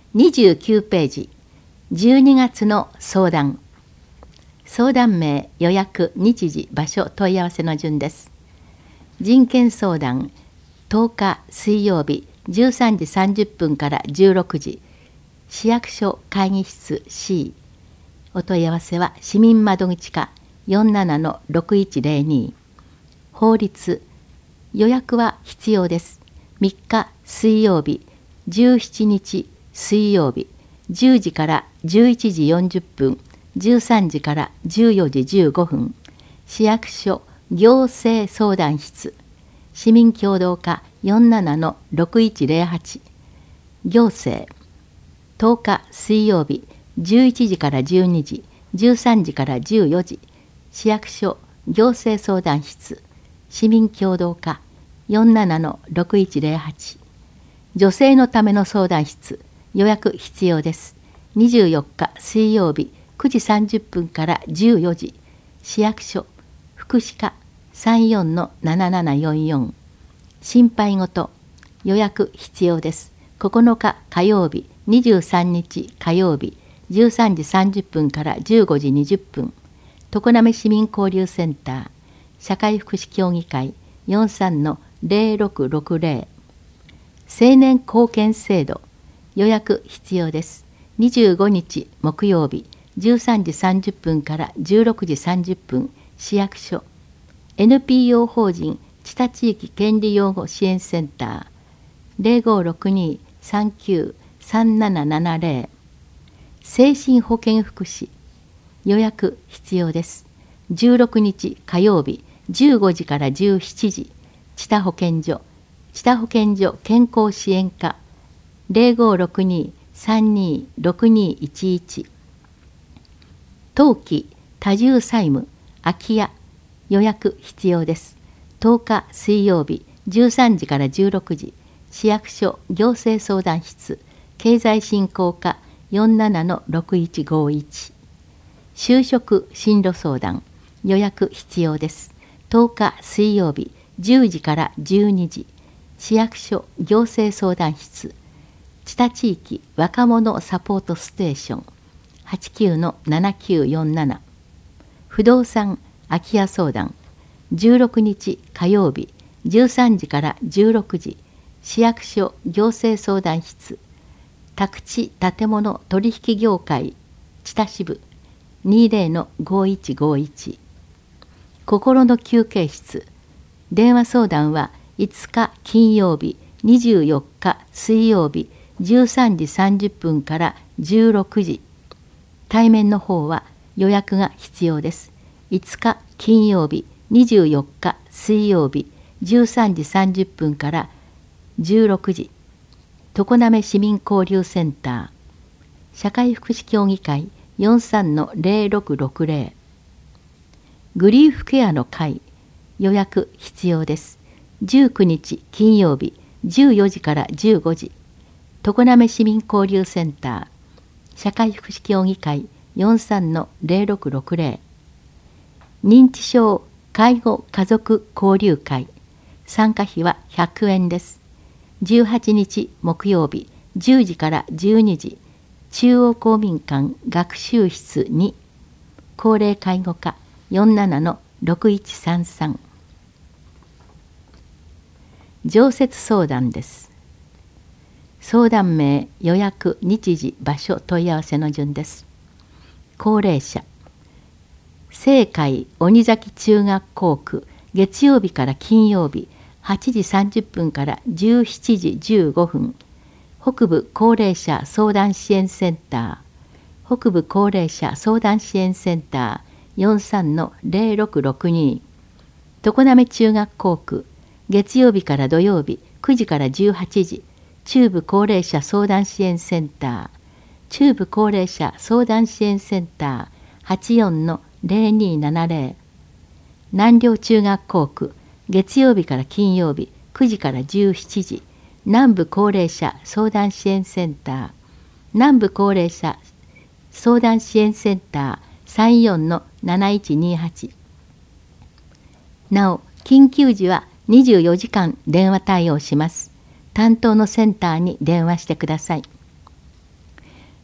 29ページ、12月の相談。相談名、予約、日時、場所、問い合わせの順です。人権相談、10日水曜日13時30分から16時、市役所会議室 C。お問い合わせは市民窓口課 47-6102。法律、予約は必要です。3日水曜日、17日水曜日、10時から11時40分、13時から14時15分、市役所行政相談室、市民協働課 47-6108。行政、10日水曜日、11時から12時、13時から14時、市役所行政相談室、市民協働課 47-6108。女性のための相談室、予約必要です。24日水曜日9時30分から14時、市役所福祉課 34-7744。心配事、予約必要です。9日火曜日23日火曜日13時30分から15時20分、常滑市民交流センター、社会福祉協議会 43-0660。青年貢献制度、予約必要です。25日木曜日13時30分から16時30分、市役所 NPO 法人知多地域権利擁護支援センター 0562-39-3770。精神保健福祉、予約必要です。16日火曜日15時から17時、知多保健所健康支援課 0562-326211。当期多重債務空き家、予約必要です。10日水曜日13時から16時、市役所行政相談室、経済振興課 47-6151。就職進路相談、予約必要です。10日水曜日10時から12時、市役所行政相談室、知多地域若者サポートステーション 89-7947。不動産空き家相談、16日火曜日13時から16時、市役所行政相談室、宅地建物取引業界知多支部 20-5151。心の休憩室、電話相談は5日金曜日24日水曜日13時30分から16時。対面の方は予約が必要です。5日金曜日24日水曜日13時30分から16時。常滑市民交流センター、社会福祉協議会 43-0660。グリーフケアの会、予約必要です。19日金曜日14時から15時。常滑市民交流センター、社会福祉協議会 43-0660。認知症介護家族交流会、参加費は100円です。18日木曜日10時から12時、中央公民館学習室2、高齢介護課 47-6133。常設相談です。相談名、予約、日時、場所、問い合わせの順です。高齢者、青海鬼崎中学校区、月曜日から金曜日8時30分から17時15分、北部高齢者相談支援センター、北部高齢者相談支援センター 43-0662。常滑中学校区、月曜日から土曜日9時から18時、中部高齢者相談支援センター、中部高齢者相談支援センター 84-0270。南陵中学校区、月曜日から金曜日9時から17時、南部高齢者相談支援センター、南部高齢者相談支援センター 34-7128。なお、緊急時は24時間電話対応します。担当のセンターに電話してください。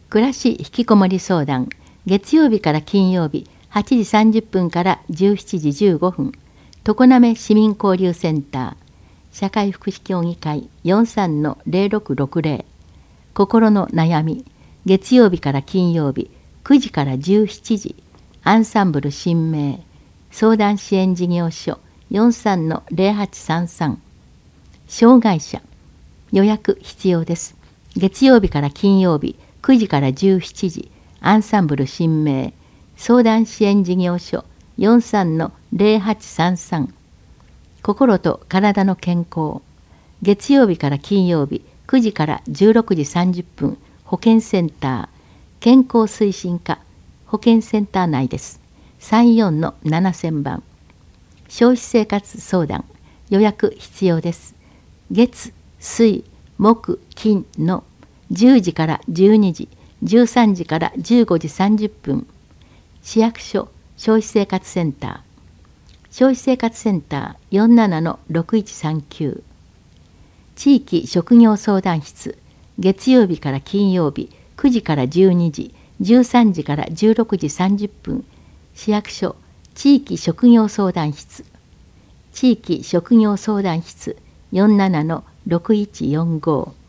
暮らしひきこもり相談、月曜日から金曜日8時30分から17時15分、常滑市民交流センター、社会福祉協議会 43-0660、心の悩み、月曜日から金曜日9時から17時、アンサンブル新名、相談支援事業所 43-0833、障害者、予約必要です。月曜日から金曜日9時から17時、アンサンブル新名、相談支援事業所 43-0833、心と体の健康、月曜日から金曜日9時から16時30分、保健センター、健康推進課、保健センター内です。34-7000番。消費生活相談、予約必要です。月、水、木、金の10時から12時、13時から15時30分、市役所消費生活センター、消費生活センター 47-6139、地域職業相談室、月曜日から金曜日9時から12時、13時から16時30分、市役所地域職業相談室、地域職業相談室 47-6145、